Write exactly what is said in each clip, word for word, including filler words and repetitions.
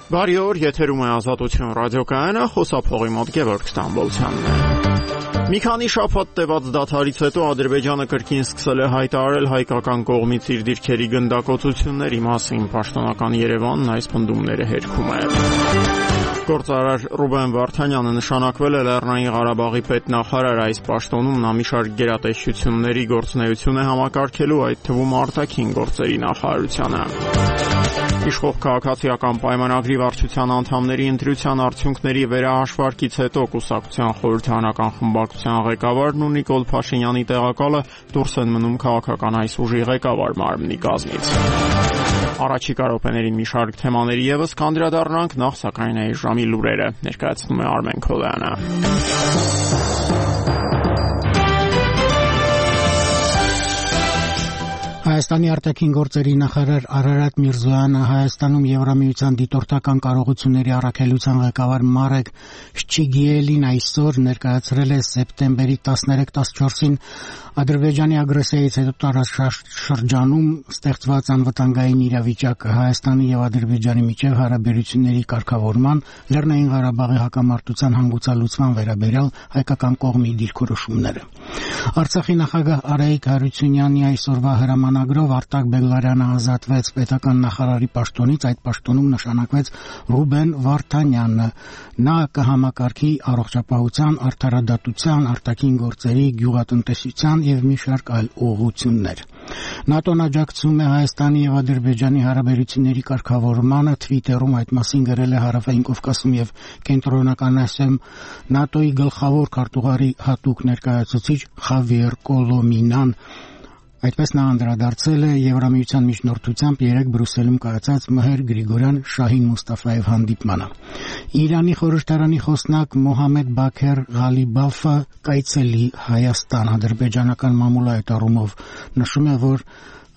Բարի օր, եթերում է Ազատություն ռադիոկայանը, խոսափողի մոտ Գևորգ Ստամբոլցյանն է։ Մի քանի շաբաթ տևած դադարից հետո Ադրբեջանը կրկին սկսել է հայտարարել հայկական կողմից իր դիրքերի գնդակոծությունների մասին, պաշտոնական Երևանն այս պնդումները հերքում է։ Գործարար Ռուբեն Վարդանյանը նշանակվել է Լեռնային Ղարաբաղի պետնախարար, այս պաշտոնում նա մի շարք գերատեսչությունների գործունեություն է համակարգելու, այդ թվում արտաքին գործերի նախարարությանը։ Իշխող քաղաքացիական պայմանագրի վարչության անդամների ընտրության արդյունքների վերահաշվարկից հետո կուսակցության խորհրդարանական խմբակցության ղեկավարն ու Նիկոլ Փաշինյանի տեղակալը դուրս են մնում քաղաքական այս ուժի ղեկավար մարմնի կազմից։ Առաջիկա րոպեներին մի շարք թեմաների ևս կանդրադառնանք, նախ սակայն այս ժամի լուրերը ներկայացնում է Արմեն Քոլյանը։ Հայաստանի արտաքին գործերի նախարար Արարատ Միրզոյանը Հայաստանում Եվրամիության դիտորդական կարողությունների առաքելության ղեկավար Մարեկ Շչիգիելին այսօր ներկայացրել է սեպտեմբերի տասներեք տասնչորսին Ադրբեջանի ագրեսիայից հետո տարածաշրջանում ստեղծված անվտանգային իրավիճակը, Հայաստանի եւ Ադրբեջանի միջև հարաբերությունների կարգավորման, Լեռնային Ղարաբաղի հակամարտության հանգուցալուծման վերաբերյալ հայկական կողմի դիրքորոշումները։ Արցախի նախագահ Արայիկ Հարությունյանի այսօրվա հրամանագրով Արտակ Բեգլարյանը ազատվեց պետական նախարարի պաշտոնից, այդ պաշտոնում նշանակվեց Ռուբեն Վարդանյանը։ Նա կհամակարգի առողջապահության, արդարադատության, արտաքին գործերի, գյուղատնտեսության եւ մի շարք այլ ուղղություններ։ ՆԱՏՕ-ն աջակցում է Հայաստանի եւ Ադրբեջանի հարաբերությունների կարգավորմանը, Թվիտերում այդ մասին գրել է Հարավային Կովկասում եւ Կենտրոնական Ասիայում ՆԱՏՕ-ի գլխավոր քարտուղարի հատուկ ներկայացուցիչ Խավիեր Կոլոմինան։ Այդպես նա անդրադարձել է Եվրամիության միջնորդությամբ երեկ Բրյուսելում կայացած Մհեր Գրիգորյան Շահին Մուստաֆաև հանդիպմանը։ Իրանի խորհրդարանի խոսնակ Մոհամեդ Բաքեր Ղալիբաֆը կայցելի Հայաստան, ադրբեջանական մամուլը այդ առումով նշում է, որ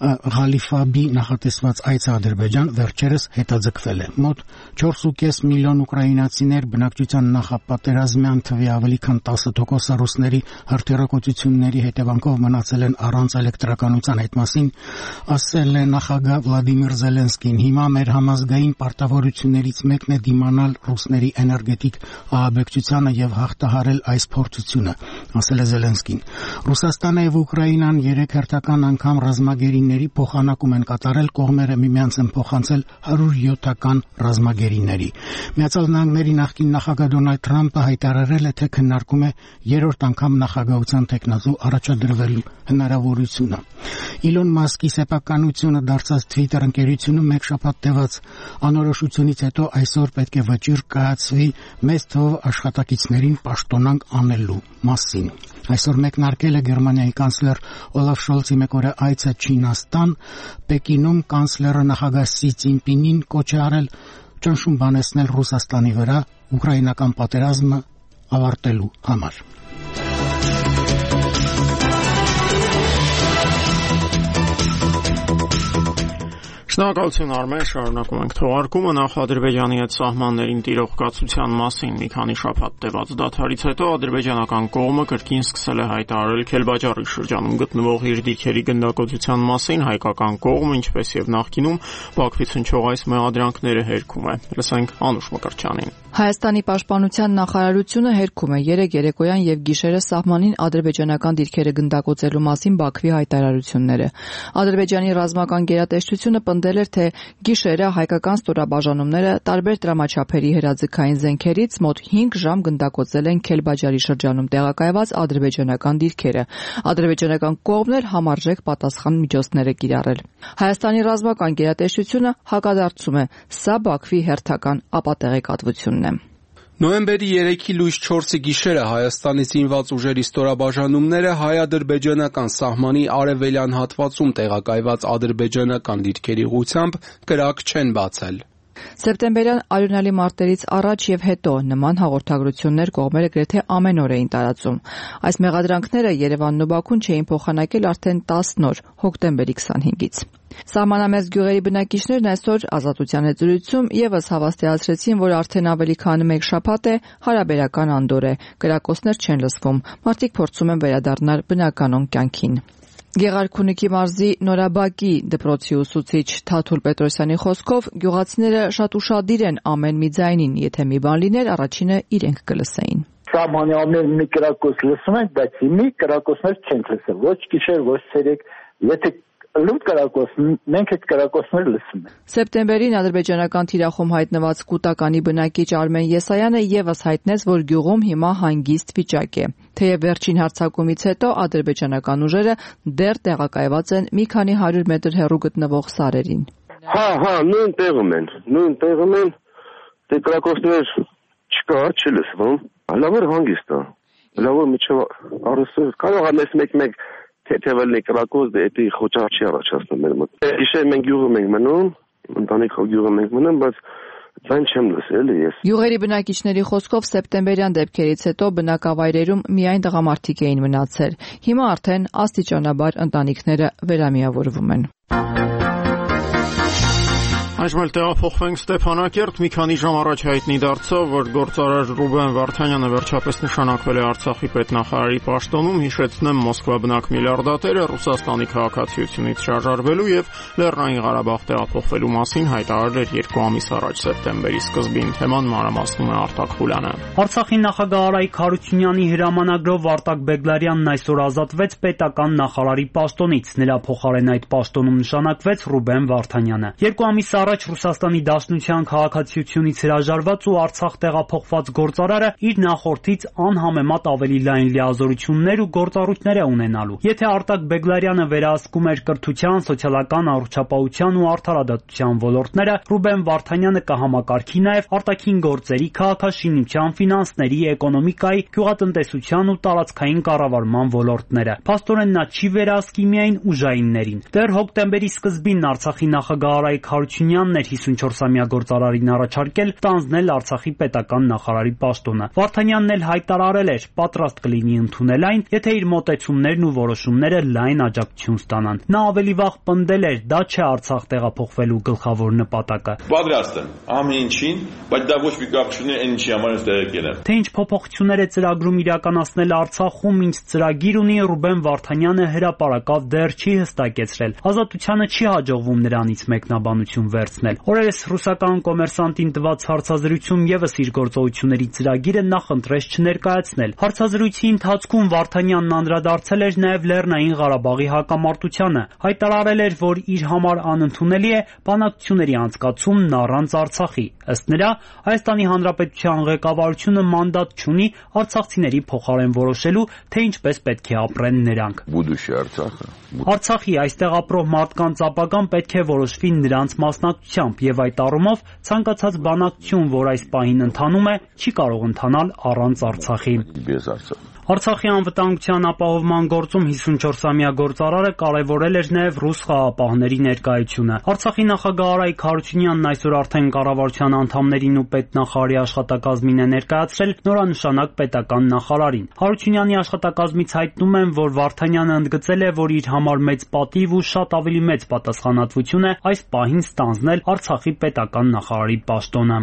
Ղալիֆաբի նախատեսված այցը Ադրբեջան վերջերս հետաձգվել է։ Մոտ չորս ու կես միլիոն ուկրաինացիներ բնակչության նախապատերազմյան թվի ավելի քան տասը տոկոս ռուսների հրթիռակոծությունների հետևանքով մնացել են առանց էլեկտրականության, այդ մասին ասել է նախագահ Վլադիմիր Զելենսկին։ Հիմա մեր համազգային պարտավորություններից մեկն է դիմանալ ռուսների էներգետիկ ահաբեկչությանը եւ հաղթահարել այս փորձությունը, ասել է Զելենսկին։ Ռուսաստանը եւ Ուկրաինան երեք հերթական անգամ ռազմագերի փոխանակում են կատարել, կողմերը միմյանց են փոխանցել հարյուր յոթական ռազմագերիների։ Միացյալ Նահանգների նախկին նախագահ Դոնալդ Թրամփը հայտարարել է, թե քննարկում է երրորդ անգամ նախագահության տեխնազու առաջադրվելու հնարավորությունը։ Իլոն Մասկի սեփականությունը դարձած Twitter ընկերությունում մեկ շաբաթ տևած անորոշությունից հետո այսօր պետք է վճիռ կայացվի մեծ թվով աշխատակիցներին պաշտոնանկ անելու մասին։ Այսօր մեկնարկել է Գերմանիայի կանցլեր Օլաֆ Շոլցի մեկօրյա այցը Չինաստան, Պեկինում կանցլերը նախագահ Սի Ցինպինին կոչ է արել ճնշում բանեցնել Ռուսաստանի վրա ուկրաինական պատերազմը ավարտելու համար։ Շնորհակալություն Արմեն, շարունակում ենք թողարկումը։ Նախ Ադրբեջանի հետ սահմաններին տիրող կացության մասին մի քանի շաբաթ տևած դադարից հետո ադրբեջանական կողմը կրկին սկսել է հայտարարել Քելբաջարի շրջանում գտնվող իր դիրքերի գնդակոծության մասին, հայկական կողմը, ինչպես եւ նախկինում, Բաքվից հնչող այս մեղադրանքները հերքում է։ Լսենք Անուշ Մկրտչյանին։ Հայաստանի պաշտպանության նախարարությունը հերքում է երեկ երեկոյան եւ գիշերը սահմանին ադրբեջանական դիրքերը գնդակոծելու մասին Բաքվի հայտարարությունները։ Ադրբեջանի ռազմական գերատեսչությունը պնդել էր, թե գիշերը հայկական ստորաբաժանումները տարբեր տրամաչափերի հրաձգային զենքերից մոտ հինգ ժամ գնդակոծել են Քելբաջարի շրջանում տեղակայված ադրբեջանական դիրքերը։ Ադրբեջանական կողմն էլ համարժեք պատասխան միջոցներ է կիրառել։ Հայաստանի ռազմական գերատեսչությունը հակադարձում է, սա Բաքվի հերթական ապատեղեկատվությունն է։ Նոյեմբերի երեքի լույս չորսի գիշերը Հայաստանի զինված ուժերի ստորաբաժանումները հայ-ադրբեջանական սահմանի արևելյան հատվածում տեղակայված ադրբեջանական դիրքերի ուղղությամբ կրակ չեն բացել։ Սեպտեմբերյան արյունալի մարտերից առաջ եւ հետո նման հաղորդագրություններ կողմերը գրեթե ամեն օր էին տարածում։ Այս մեղադրանքները Երևանն ու Բաքուն չէին փոխանակել արդեն տասն օր, հոկտեմբերի քսանհինգից։ Սահմանամերձ գյուղերի բնակիչներն այսօր Ազատության զրույցում եւս հավաստիացրեցին, որ արդեն ավելի քան մեկ շաբաթ է հարաբերական անդոր է, կրակոցներ չեն լսվում, մարդիկ փորձում են վերադառնալ բնականոն կյանքին։ Գեղարքունիքի մարզի Նորաբակի դպրոցի ուսուցիչ Թաթուլ Պետրոսյանի խոսքով գյուղացիները շատ ուշադիր են ամեն մի ձայնին, եթե մի բան լիներ, առաջինը իրենք կլսեին։ Սահմանյալներ մի կրակոց լսում ենք, բայց մի կրակոցներ չենք լսել, ոչ գիշեր, ոչ ցերեկ, եթե լույս կրակոց, մենք այդ կրակոցները լսում ենք։ Սեպտեմբերին ադրբեջանական թիրախում հայտնված կൂട്ടականի բնակիչ Արմեն Եսայանը եւս հայտնեց, որ գյուղում հիմա հանգիստ վիճակ է։ Թեև վերջին հարձակումից հետո ադրբեջանական ուժերը դեռ տեղակայված են մի քանի հարյուր մետր հեռու գտնվող սարերին։ Հա, հա, նույն տեղում են, նույն տեղում են, դե կրակոցներ չկա, չի լսվում, լավ էր հանգիստ է, լավ էր միջև առսը, կարող է մեկ-մեկ թեթևելնի կրակոց, դե էդի խոճար չի առաջացնում մեր մոտ։ Գիշեր մենք գյուղում ենք մնում, ընտանիքով գյուղում ենք մնում, բայց ձայն չեմ լսել ես։ Գյուղերի բնակիչների խոսքով սեպտեմբերյան դեպքերից հետո բնակավայրերում միայն տղամարդիկ էին մնացել։ Հիմա արդեն աստիճանաբար ընտանիքները վերամիավորվում են։ Այժմ էլ տեղափոխվենք Ստեփանակերտ, մի քանի ժամ առաջ հայտնի դարձավ, որ գործարար Ռուբեն Վարդանյանը վերջապես նշանակվել է Արցախի պետնախարարի պաշտոնում, հիշեցնեմ Մոսկվա բնակ միլիարդատերը Ռուսաստանի քաղաքացիությունից շարժարվելու եւ Լեռնային Ղարաբաղ տեղափոխվելու մասին հայտարարել էր երկու ամիս առաջ սեպտեմբերի սկզբին, թեման մանրամասնում է Արտակ Խուլյանը։ Արցախի նախագահ Արայք Հարությունյանի հրամանագրով Արտակ Բեգլարյանն այսօր ազատվեց պետական նախարարի պաշտոնից, նրա փոխարեն այդ պաշտոնում նշանակվեց Ռուբեն Վարդանյանը։ Երկու ամիս առաջ Ռուսաստանի Դաշնության քաղաքացիությունից հրաժարված ու Արցախ տեղափոխված գործարարը իր նախորդից անհամեմատ ավելի լայն լիազորություններ ու գործառույթներ է ունենալու։ Եթե Արտակ Բեգլարյանը վերահսկում էր կրթության, սոցիալական առողջապահության ու արդարադատության ոլորտները, Ռուբեն Վարդանյանը կհամակարգի նաև արտաքին գործերի, քաղաքաշինության, ֆինանսների, էկոնոմիկայի, գյուղատնտեսության ու տարածքային կառավարման ոլորտները։ Փաստորեն նա չի վերահսկի միայն ուժայիններին։ Դեռ հոկտեմբերի սկզբին Արցախի նախագահ Արայք Հարությունյանն էր հիսունչորսամյա գործարարին առաջարկել ստանձնել Արցախի պետական նախարարի պաշտոնը։ Վարդանյանն էլ հայտարարել էր, պատրաստ կլինի ընդունել այն, եթե իր մոտեցումներն ու որոշումները լայն աջակցություն ստանան։ Նա ավելի վաղ պնդել էր, դա չէ Արցախ տեղափոխվելու գլխավոր նպատակը։ Պատրաստ եմ ամեն ինչին, բայց դա ոչ մի կապ չունի այն ինչի համար ես տեղը եկել եմ։ Թե ինչ փոփոխություններ է ծրագրում իրականացնել Արցախում, ինչ ծրագիր ունի, Ռուբեն Վարդանյանը հրապարակավ դեռ չի հստակեցրել։ Ազատությանը չի հաջողվում նրանից մեկնաբանություն վերցնել։ Օրերս ռուսական կոմերսանտին տված հարցազրույցում եւս իր գործողությունների ծրագիրը նախընտրեց չներկայացնել։ Հարցազրույցի ընթացքում Վարդանյանն անդրադարձել էր նաեւ Լեռնային Ղարաբաղի հակամարտությանը, հայտարարել էր, որ իր համար անընդունելի է բանակցությունների անցկացումն առանց Արցախի։ Ըստ նրա, Հայաստանի Հանրապետության ղեկավարությունը մանդատ չունի արցախցիների փոխարեն որոշելու, թե ինչպես պետք է ապրեն նրանք։ Արցախի այստեղ ապրող մարդկանց ապագան պետք է որոշվի նրանց մասնակցությամբ եւ այդ առումով ցանկացած բանակցություն, որ այս պահին ընթանում է, չի կարող ընթանալ առանց Արցախի։ Արցախի անվտանգության ապահովման գործում հիսունչորսամյա գործարարը կարևորել էր նաև ռուս խաղապահների ներկայությունը։ Արցախի նախագահ Արայք Հարությունյանն այսօր արդեն կառավարության անդամներին ու պետնախարարի աշխատակազմին է ներկայացրել նորանշանակ պետական նախարարին։ Հարությունյանի աշխատակազմից հայտնում են, որ Վարդանյանը ընդգծել է, որ իր համար մեծ պատիվ ու շատ ավելի մեծ պատասխանատվություն է այս պահին ստանձնել Արցախի պետական նախարարի պաշտոնը։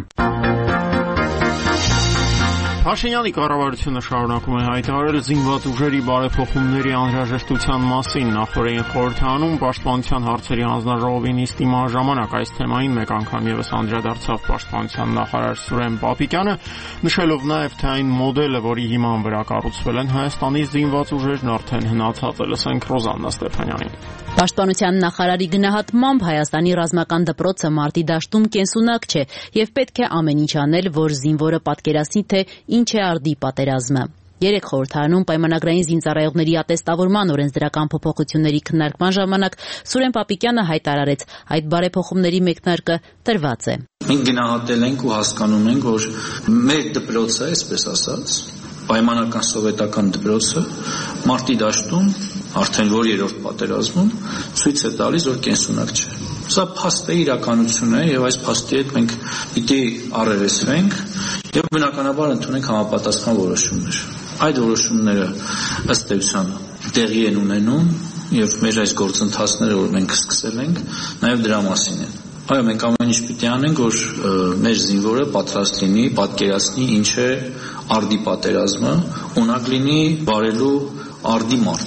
Փաշինյանի կառավարությունը շարունակում է հայտարարել զինված ուժերի բարեփոխումների անհրաժեշտության մասին։ Նախորդին խորհրդարանում պաշտպանության հարցերի հանձնաժողովի նիստի ժամանակ այս թեմային մեկ անգամ եւս անդրադարձավ պաշտպանության նախարար Սուրեն Պապիկյանը, նշելով նաեւ, թե այն մոդելը, որի հիման վրա կառուցվել են Հայաստանի զինված ուժերն, արդեն հնացած է։ Լսենք Ռոզաննա Ստեփանյանին։ Պաշտպանության նախարարի գնահատմամբ Հայաստանի ռազմական դպրոցը մարտի դաշտում կենսունակ չէ եւ պետք է ամեն ինչ անել, որ զինվորը պատկերացնի, թե ինչ է արդի պատերազմը։ Երեք խորհրդարանում պայմանագրային զինծառայողների ատեստավորման օրենսդրական փոփոխությունների քննարկման ժամանակ Սուրեն Պապիկյանը հայտարարեց, այդ բարեփոխումների մեկնարկը տրված է։ Մենք գնահատել ենք ու հասկանում ենք, որ մեր դպրոցը, այսպես ասած, պայմանական սովետական դպրոցը մարտի դաշտում արդեն որ երրորդ պատերազմում ցույց է տալիս, որ կենսունակ չէ։ Սա փաստ է, իրականություն է եւ այս փաստի հետ մենք պիտի առերեսվենք եւ բնականաբար ընդունենք համապատասխան որոշումներ։ Այդ որոշումները ըստ էության տեղի են ունենում եւ մեր այս գործընթացները, որ մենք սկսել ենք, նաեւ դրա մասին են։ Այո, մենք ամեն ինչ պիտի անենք, որ մեր զինվորը պատրաստ լինի, պատկերացնի ինչ է արդի պատերազմը, ունակ լինի բարելու արդի մարդ։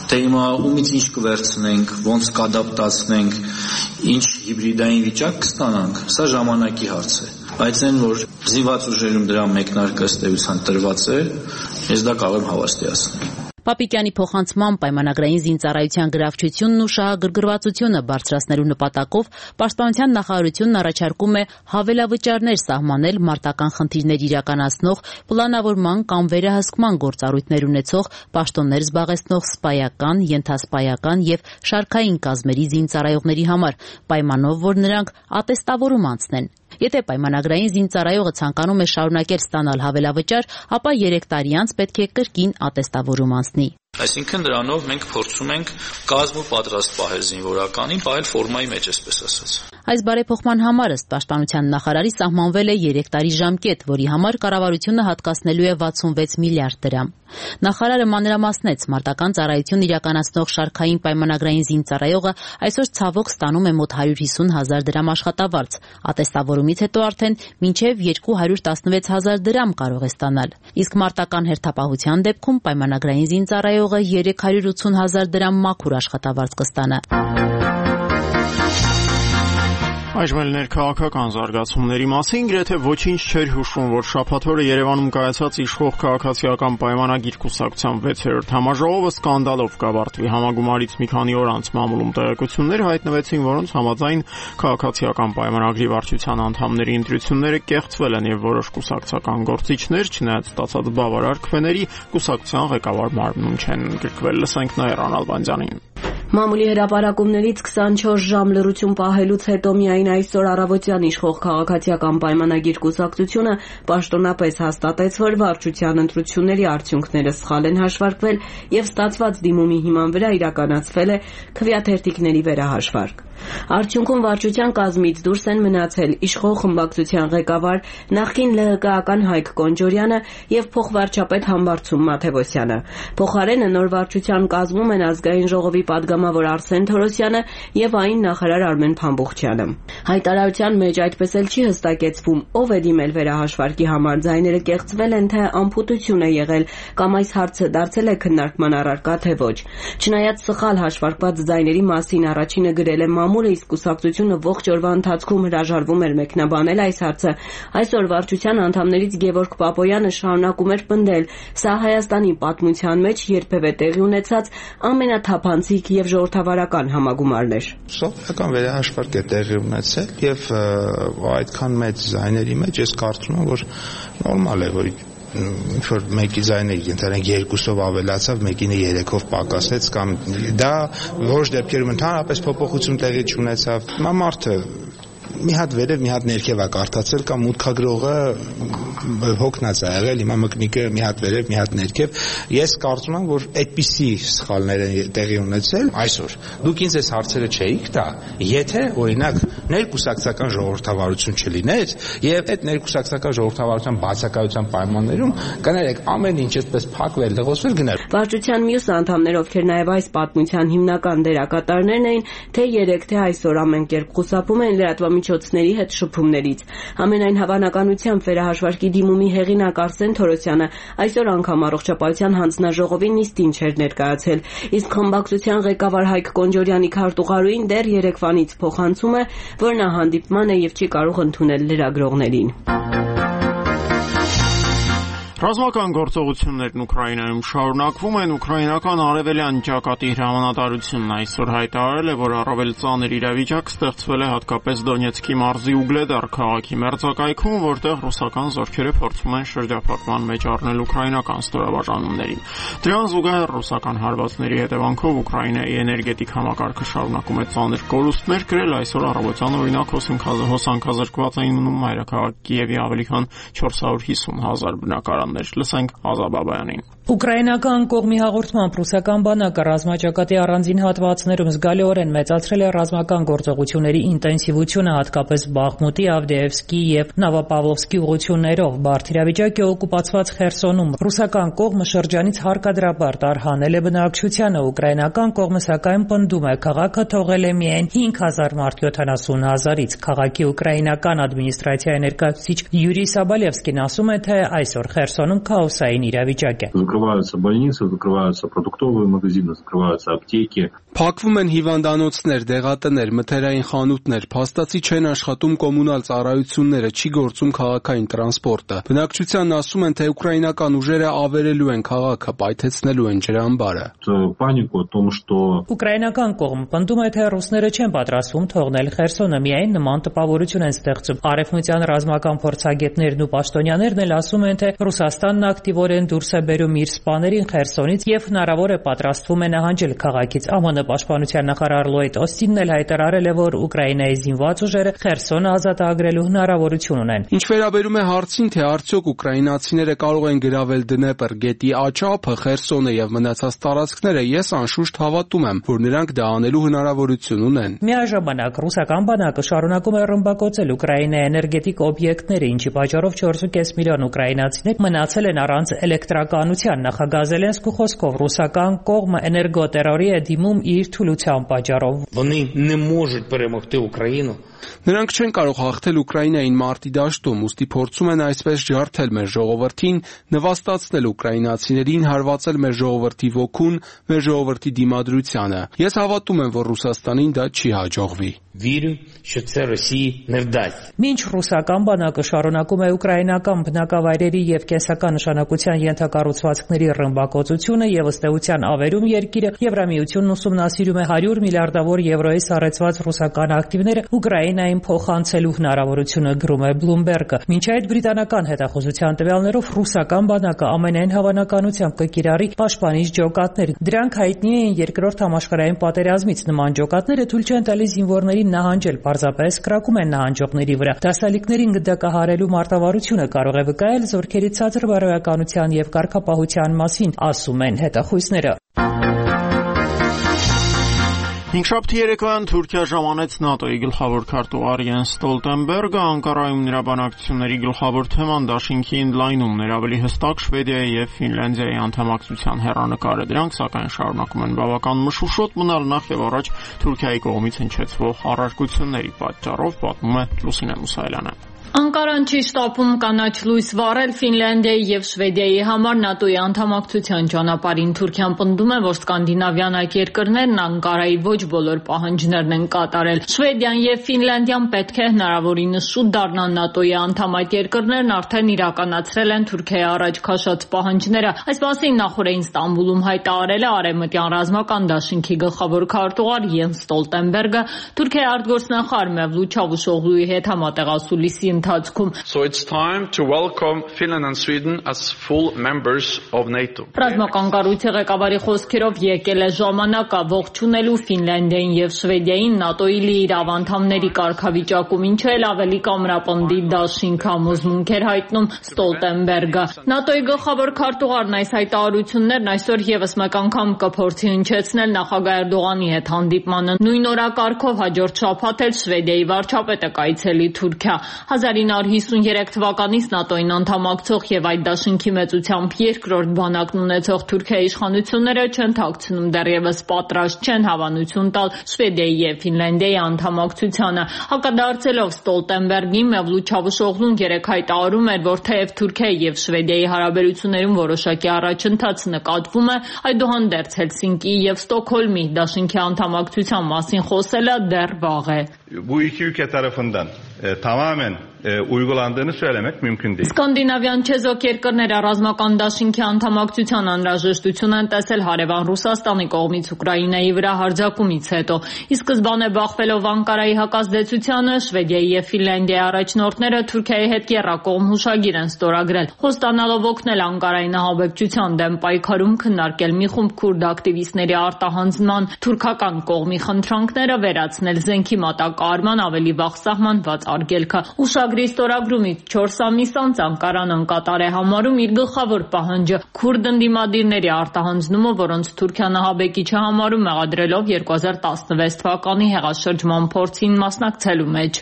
Թե հիմա ումից ինչ կվերցնենք, ոնց կադապտացնենք, ինչ հիբրիդային վիճակ կստանանք, սա ժամանակի հարց է։ Բայց այն, որ զինված ուժերում դրա մեկնարկը ըստ էության տրված է, ես դա կարող եմ հավաստիացնել։ Պապիկյանի փոխանցման պայմանագրային զինծառայության գրավչությունն ու շահագրգռվածությունը բարձրացնելու նպատակով Պաշտպանության նախարարությունն առաջարկում է հավելավճարներ սահմանել մարտական խնդիրներ իրականացնող, պլանավորման կամ վերահսկման գործառույթներ ունեցող, պաշտոններ զբաղեցնող սպայական, ենթասպայական եւ շարքային կազմերի զինծառայողների համար, պայմանով, որ նրանք ատեստավորում անցնեն։ Եթե պայմանագրային զինծառայողը ցանկանում է շարունակել ստանալ հավելավճար, ապա երեք տարի անց պետք է կրկին ատեստավորում անցնի։ Այսինքն դրանով մենք փորձում ենք կազմը պատրաստ պահել զինվորականին, պահել ֆորմայի մեջ, այսպես ասած։ Այս բարեփոխման համար ըստ Պաշտպանության նախարարի սահմանվել է երեք տարի ժամկետ, որի համար կառավարությունը հատկացնելու է վաթսունվեց միլիարդ դրամ։ Նախարարը մանրամասնեց, մարտական ծառայություն իրականացնող շարքային պայմանագրային զինծառայողը այսօր ցավոք ստանում է մոտ հարյուր հիսուն հազար դրամ աշխատավարձ, ատեստավորումից հետո արդեն մինչև երկու հարյուր տասնվեց հազար դրամ կարող է ստանալ։ Իսկ մարտական հերթապահության դեպքում պայմանագրային զինծառայողը երեք հարյուր ութսուն հազար դրամ մաքուր աշխատավարձ կստանա։ Այժմ էլ ներքաղաքական զարգացումների մասին գրեթե ոչինչ չէր հուշում, որ շաբաթ օրը Երևանում կայացած իշխող քաղաքացիական պայմանագիր կուսակցության վեցերորդ համաժողովը սկանդալով կավարտվի։ Համագումարից մի քանի օր անց մամուլում տեղեկություններ հայտնվեցին, որոնց համաձայն քաղաքացիական պայմանագրի վարչության անդամների ընտրությունները կեղծվել են եւ որոշ կուսակցական գործիչներ, չնայած ստացած բավարար քվեների, կուսակցության ղեկավար մարմնում չեն գրկվել։ Լսենք Նաիրա Նալբանդյանին։ Մամուլի հրապարակումներից քսանչորս ժամ լռություն պահելուց հետո միայն այսօր առավոտյան իշխող քաղաքացիական պայմանագիր կուսակցությունը պաշտոնապես հաստատեց, որ վարչության ընտրությունների արդյունքները սխալ են հաշվարկվել եւ ստացված դիմումի հիման վրա իրականացվել է քվեաթերթիկների վերահաշվարկ։ Արդյունքում վարչության կազմից դուրս են մնացել իշխող խմբակցության ղեկավար նախկին ԼՀԿ-ական Հայկ Կոնջորյանը եւ փոխվարչապետ Համբարձում Մաթևոսյանը։ Փոխարենը նոր վարչության կազմում են ազգային ժողովի падգամավոր Արսեն Թորոսյանը եւ այն նախարար Արմեն Փամբուխչյանը։ Հայտարարության մեջ այդպես էլ չի հստակեցվում, ով է դիմել վերահաշվարկի համար, ձայները կեղծվել են, թե անփութություն է եղել կամ այս հարցը դարձել է քննարկման առարկա, թե ոչ։ Չնայած սխալ հաշվարկված ձայների մասին առաջինը գրել է մամուլը, իսկ կուսակցությունը ողջ օրվա ընթացքում հրաժարվում էր մեկնաբանել այս հարցը, այսօր վարչության անդամներից Գևորգ Պապոյանը շարունակում էր պնդել, սա Հայաստանի պատմության մեջ երբևէ տեղի ունեցած ամենաթափանցիկ եւ ժողովրդավարական համագումարն էր։ Սովետական վերահաշվարկ է տեղի ունեցել եւ այդքան մեծ ձայների մեջ ես կարծում եմ, որ նորմալ է, որ ինչ-որ մեկի ձայնը ընդհանրեն երկուսով ավելացավ, մեկինը երեքով պակասեց կամ դա որոշ դեպքերում ընդհանրապես փոփոխություն տեղի չունեցավ։ Հիմա մարդը մի հատ վերև, մի հատ ներքև է կարդացել կամ մուտքագրողը հոգնած է եղել, հիմա մկնիկը մի հատ վերև, մի հատ ներքև։ Ես կարծում եմ, որ այդպիսի սխալներ են տեղի ունեցել այսօր։ Դուք ինձ այս հարցերը չէիք տա, եթե օրինակ ներկուսակցական ժողովրդավարություն չլիներ եւ այդ ներկուսակցական ժողովրդավարության բացակայության պայմաններում կներեք ամեն ինչ այսպես փակվել, լղոսվել գներ։ Վարչության մյուս անդամներ, ովքեր նաեւ այս պատմության հիմնական դերակատարներն էին, թե երեք թե այսօր ամեն կերպ խուսափում են լրատվամիջոցների հետ շփումներից։ Ամենայն հավանականությամբ վերահաշվարկի դիմումի հեղինակ Արսեն Թորոսյանը այսօր անգամ առողջապահության հանձնաժողովի նիստին չէր ներկայացել, իսկ խմբակցության ղեկավար Հայկ Կոնջորյանի քարտուղարուին դեռ երեկվանից փոխանցում է, որ նա հանդիպման է եւ չի կարող ընդունել լրագրողներին։ Ռազմական գործողություններն Ուկրաինայում շարունակվում են։ Ուկրաինական արևելյան ճակատի հրամանատարությունն այսօր հայտարարել է, որ առավել ծանր իրավիճակ ստեղծվել է հատկապես Դոնեցկի մարզի Ուգլեդար քաղաքի մերձակայքում, որտեղ ռուսական զորքերը փորձում են շրջափակման մեջ առնել ուկրաինական ստորաբաժանումներին։ Դրան զուգահեռ ռուսական հարվածների հետևանքով Ուկրաինայի էներգետիկ համակարգը շարունակում է ծանր կորուստներ կրել։ Այսօր առավոտյան օրինակ հոսանքազրկված էին մնում մայրաքաղաք Կիևի ավելի քան չորս հարյուր հիսուն հազար բնակարան։ Լսենք Ազա Բաբայանին։ Ուկրաինական կողմի հաղորդմամբ ռուսական բանակը ռազմաճակատի առանձին հատվածներում զգալիորեն մեծացրել է ռազմական գործողությունների ինտենսիվությունը, հատկապես Բախմուտի, Ավդեևսկի եւ Նովոպավլովսկի ուղղություններով։ Բարդ իրավիճակ է օկուպացված Խերսոնում։ Ռուսական կողմը շրջանից հարկադրաբար տարհանել է բնակչությանը, ուկրաինական կողմը սակայն պնդում է, քաղաքը թողել է միայն հինգ հազար մարդ յոթանասուն հազարից։ Քաղաքի ուկրաինական ադմինիստրացիայի ներկայացուցիչ Յուրի Սաբալևսկին ասում է, թե այսօր Խերսոնում քաոսային իրավիճակ է։ Закрываются больницы, закрываются продуктовые магазины, закрываются аптеки. Փակվում են հիվանդանոցներ, դեղատներ, մթերային խանութներ, փաստացի չեն աշխատում կոմունալ ծառայությունները, չի գործում քաղաքային տրանսպորտը։ Բնակչությանն ասում են, թե ուկրաինական ուժերը ավերելու են քաղաքը, պայթեցնելու են ջրամբարը։ Панику о том, что Ուկրաինական կողմը պնդում է, թե ռուսները չեն պատրաստվում թողնել Խերսոնը, միայն նման տպավորություն են ստեղծում։ Արևմտյան ռազմական փորձագետներն ու պաշտոնյաներն էլ ասում են, թե Ռուսաստանն ակտիվորեն դուրս է բերում իր սպաներին Խերսոնից եւ հնարավոր է պատրաստվում է նահանջել քաղաքից։ ԱՄՆ պաշտպանության նախարար Լոյդ Օստինն էլ հայտարարել է, որ Ուկրաինայի զինված ուժերը Խերսոնը ազատագրելու հնարավորություն ունեն։ Ինչ վերաբերում է հարցին, թե արդյոք ուկրաինացիները կարող են գրավել Դնեպր գետի աճափը, Խերսոնը եւ մնացած տարածքները, ես անշուշտ հավատում եմ, որ նրանք դա անելու հնարավորություն ունեն։ Միաժամանակ ռուսական բանակը շարունակում է ռմբակոծել Ուկրաինայի էներգետիկ օբյեկտները, ինչի պատճառով չորս ու կես միլիոն ուկրաինացիներ մնացել են առանց էլեկտրականության։ Նախագահ Զելենսկու խոսքով ռուսական կողմը էներգոտերորի է դիմում իր թուլության պատճառով։ Вони не можуть перемогти Україну. Նրանք չեն կարող հաղթել Ուկրաինային մարտի դաշտում, ուստի փորձում են այսպես ջարդել մեր ժողովրդին, նվաստացնել ուկրաինացիներին, հարվածել մեր ժողովրդի ոգուն, մեր ժողովրդի դիմադրությանը։ Ես հավատում եմ, որ Ռուսաստանին դա չի հաջողվի։ Вірю, що це Росії не вдасться. Մինչ ռուսական բանակը շարունակում է ուկրաինական բնակավայրերի եւ կենսական նշանակության ենթակառուցվածքների ռմբակոծությունը եւ ըստ էության ավերում երկիրը, Եվրամիությունն ուսումնասիրում է հարյուր միլիարդավոր եվրոյի սառեցված ռուսական ակտիվները Ուկրաինային փոխանցելու հնարավորությունը, գրում է Bloomberg-ը։ Մինչ այդ բրիտանական հետախուզության տվյալներով ռուսական բանակը ամենայն հավանականությամբ կկիրառի պաշտպանիչ ջոկատներ։ Դրանք հայտնի էին երկրորդ համաշխարհային պատերազմից։ Նման ջոկատները թույլ չեն տալիս զինվորներին նահանջել, պարզապես կրակում են նահանջողների վրա։ Դասալիկներին գնդակահարելու մարտավարությունը կարող է վկայել զորքերի ցածր բարոյականության եւ կարգապահության մասին, ասում են հետախույզները։ Հինգշաբթի երեկոյան Թուրքիա ժամանեց ՆԱՏՕ-ի գլխավոր քարտուղար Յենս Ստոլտենբերգը, Անկարայում նրա բանակցությունների գլխավոր թեման դաշինքի ընդլայնումն էր, ավելի հստակ Շվեդիայի եւ Ֆինլանդիայի անդամակցության հեռանկարը։ Դրանք սակայն շարունակում են բավական մշուշոտ մնալ նախ եւ առաջ Թուրքիայի կողմից հնչեցվող առարկությունների պատճառով, պատմում է Լուսինե Մուսայելյանը։ Անկարան չի շտապում կանաչ լույս վառել Ֆինլանդիայի եւ Շվեդիայի համար ՆԱՏՕ-ի անդամակցության ճանապարհին։ Թուրքիան պնդում է, որ սկանդինավյան այդ երկրներն Անկարայի ոչ բոլոր պահանջներն են կատարել։ Շվեդիան եւ Ֆինլանդիան պետք է հնարավորինս շուտ դառնան ՆԱՏՕ-ի անդամ, այդ երկրներն արդեն իրականացրել են Թուրքիայի առաջ քաշած պահանջները։ Այս մասին նախորդին Ստամբուլում հայտարարել է Արևմտյան ռազմական դաշինքի գլխավոր քարտուղար Յենս Ստոլտենբերգը Թուրքիայի արտգործնախարար Մևլութ Չավուշօղլուի հետ համատեղասուլիսի ընթացքում։ So it's time to welcome Finland and Sweden as full members of NATO. Ռազմական կառույցի ղեկավարի խոսքերով եկել է ժամանակը ողջունելու Ֆինլանդիային եւ Շվեդիային ՆԱՏՕ-ի լիիրավ անդամների կարգավիճակում, ինչը էլ ավելի կամրապնդի դաշինք համոզմունք էր հայտնում Ստոլտենբերգը։ ՆԱՏՕ-ի գլխավոր քարտուղարն այս հայտարարություններն այսօր եւս մեկ անգամ կփորձի հնչեցնել նախագահ Էրդողանի հետ հանդիպմանը։ Նույն օրակարգով հաջորդ շաբաթ էլ Շվեդիայի վարչապետը կայցելի Թուրքիա։ հազար ինը հարյուր հիսուներեք թվականից ՆԱՏՕ-ին անդամակցող եւ այդ դաշինքի մեծությամբ երկրորդ բանակն ունեցող Թուրքիայի իշխանությունները չեն թաքցնում, դեռևս պատրաստ չեն հավանություն տալ Շվեդիայի եւ Ֆինլանդիայի անդամակցությանը։ Հակադարձելով Ստոլտենբերգին, Մևլութ Չավուշօղլուն երեկ հայտարարում էր, որ թեև Թուրքիայի եւ Շվեդիայի հարաբերություններում որոշակի առաջընթաց նկատվում է, այդուհանդերձ Հելսինկիի եւ Ստոկհոլմի դաշինքի անդամակցության մասին խոսելը դեռ վաղ է։ Bu iki ülke tarafından e, tamamen e, uygulandığını söylemek mümkün değil. Սկանդինավյան չեզոք երկրները ռազմական դաշինքի անդամակցության անհրաժեշտություն են տեսել հարևան Ռուսաստանի կողմից Ուկրաինայի վրա հարձակումից հետո։ Ի սկզբանե բախվելով Անկարայի հակազդեցությանը, Շվեդիայի եւ Ֆինլանդիայի առաջնորդները Թուրքիայի հետ եռակողմ հուշագիր են ստորագրել, խոստանալով օգնել Անկարային ահաբեկչության դեմ պայքարում, քննարկել մի խումբ քուրդ ակտիվիստների արտահանձնման, թուրքական կողմի խնդրանքները վերացնել զենքի մատակարարման ավելի վաղ սահմանված արգելքը։ Ուշագրի ստորագրումից չորս ամիս անց Անկարան անկատար է համարում իր գլխավոր պահանջը՝ քուրդ ընդդիմադիրների արտահանձնումը, որոնց Թուրքիան ահաբեկիչ է համարում, մեղադրելով երկու հազար տասնվեց թվականի հեղաշրջման փորձին մասնակցելու մեջ։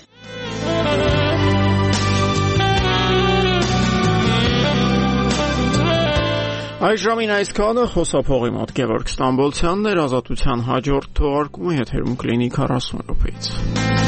Այս ժամին այսքանը, խոսափողի մոտ Գևորգ Ստամբոլցյանն էր, Ազատության հաջորդ թողարկումը եթերում կլինի քառասուն րոպեից։